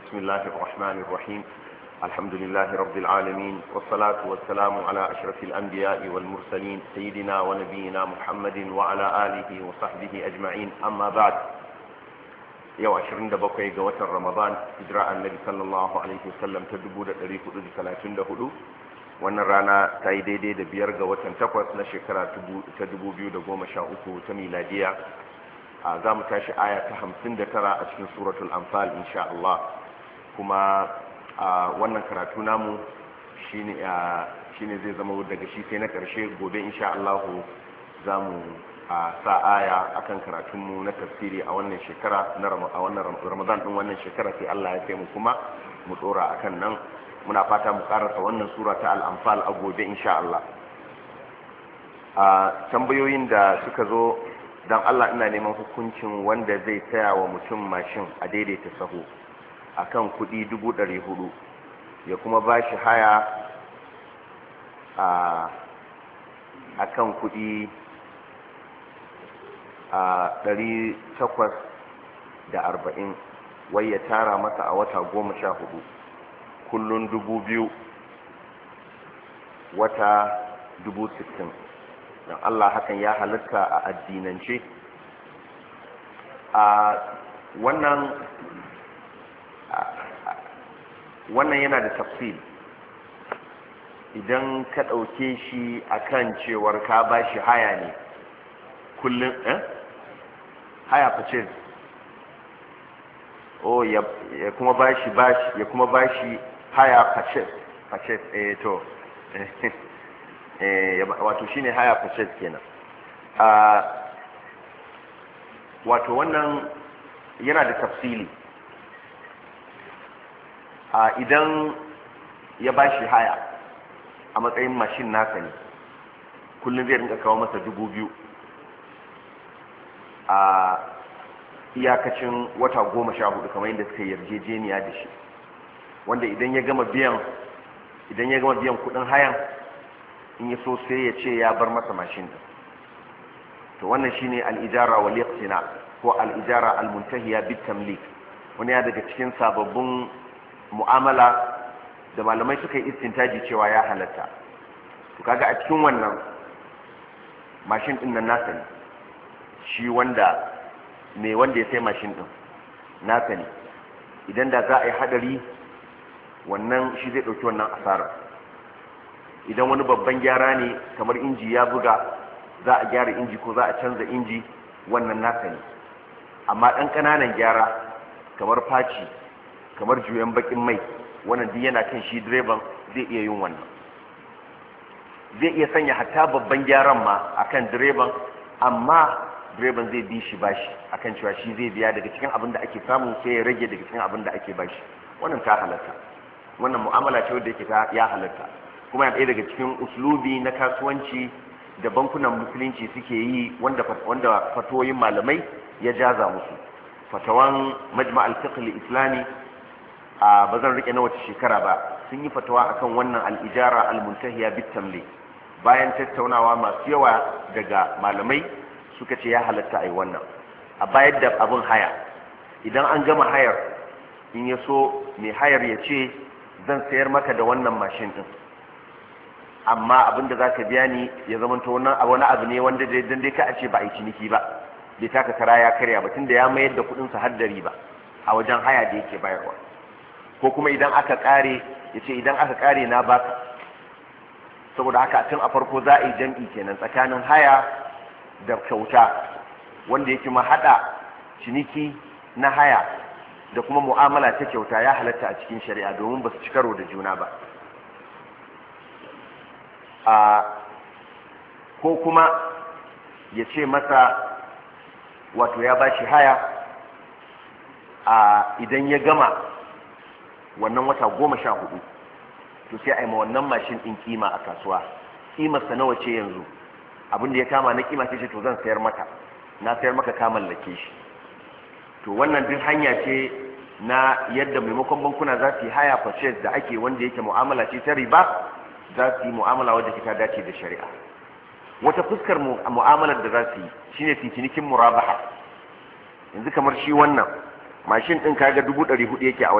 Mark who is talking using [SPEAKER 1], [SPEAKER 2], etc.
[SPEAKER 1] بسم الله الرحمن الرحيم. الحمد لله رب العالمين، والصلاة والسلام على أشرف الأنبياء والمرسلين سيدنا ونبينا محمد وعلى آله وصحبه أجمعين. أما بعد، يو 27 ga watan Ramadan hijira annabi sallallahu alaihi wasallam ta 1434. wannan rana ta yi daidai da 5 ga watan 8 na shekara ta 2013 ta miladiya. za mu tashi aya ta 59 a cikin suratul anfal insha Allah. kuma wannan karatu namu shine zai zama daga shi sai na karshe. Gobe insha Allah za mu sa aya akan karatunmu na tafsiri a wannan shekara a wannan Ramadan din wannan shekara, sai Allah ya kai mu kuma mu dora akan nan. Muna fata mu karasa wannan sura ta al-anfal a gobe insha Allah. Tambayoyin da suka zo, dan Allah ina neman hukuncin wanda zai taya wa mutum mashin a daidaita sahu akan kudi 400 ya kuma bashi haya akan kudi 840, wai ya tara masa a wata 14, kullun 2000, wata 60,000. don Allah hakan ya halatta a addinance? Wannan yana da tafsil. Idan ka ɗauke shi akan cewar ka bashi haya ne kullum, haya purchase, ya kuma bashi haya purchase, to wato shine haya purchase kenan. Wato wannan yana da tafsili. Idan ya bashi haya a matsayin mashin nasa ne, kullum zai rinka kawo masa 2,000 a iyakacin wata 14 kamar yadda suka yarjejeniya da shi, wanda idan ya gama biyan kudin hayan, in ya so sai ya ce ya bar masa mashin din. To wannan shine al-ijara wal iqtina ko al-ijara al-muntahiya bit tamlik. wani ya daga cikin sababbin mu'amala da malamai suka yi istintaji cewa ya halatta. To kaga a cikin wannan mashin din nan nasa ne, shi wanda ya sai mashin din nasa ne. idan da za a yi hadari, wannan shi zai dauki wannan asarar. idan wani babban gyara ne, kamar inji ya buga, za a gyara inji ko za a canza inji, wannan nasa ne. amma dan kananan gyara kamar faci, kamar juyan bakin mai, wannan duk yana kan shi direban, zai iya yin wannan. zai iya sanya hatta babban gyaran ma akan direban, amma direban zai bi shi bashi akan cewa shi zai biya daga cikin abin da ake samu, sai ya rage daga cikin abin da ake bashi. wannan ta halatta. wannan mu'amala ce wadda yake ya halatta, kuma yana ɗaya daga cikin uslubi na kasuwanci da bankunan musulunci suke yi, wanda fatoyin malamai ya jaza musu. fatawan majma' al-fiqh al-islami, ba zan rike na wace shekara ba, sun yi fatawa akan wannan al-ijara al-muntahiya bit tamlik. bayan tattaunawa masu yawa daga malamai, suka ce ya halatta ai wannan. a bayar da abin haya, idan an gama hayar, in ya so mai hayar ya ce zan sayar maka da wannan mashin din, amma abinda za ka biya ni ya zamanta wani abu ne wanda dan dai ka a ce ba a yi ciniki ba, bai taka kara ya karya ba, tunda ya mayar da kudinsa har da riba a wajen haya da yake bayarwa. ko kuma idan aka kare, ya ce idan aka kare na baka. saboda haka tun a farko za a yi jam'i kenan tsakanin haya da kyauta, wanda yake ma hada ciniki na haya da kuma mu'amala ta kyauta ya halatta a cikin shari'a, domin ba su ci karo da juna ba. ko kuma ya ce masa, wato ya bashi haya, idan ya gama wannan wata 14, to sai a yi ma wannan mashin ɗin kima a kasuwa. kimarsa nawa ce yanzu, abin da ya kama na kima ce, to zan sayar maka, na sayar maka, ka mallake shi. to wannan duk hanya ce na yadda maimakon bankuna za su yi haya purchase da ake, wanda yake mu'amala ce ta riba, za su yi mu'amala wadda ta dace da shari'a. wata fuskar mu'amalar da za su yi shine cinikin murabaha. yanzu kamar shi wannan mashin din kaga 400 yake a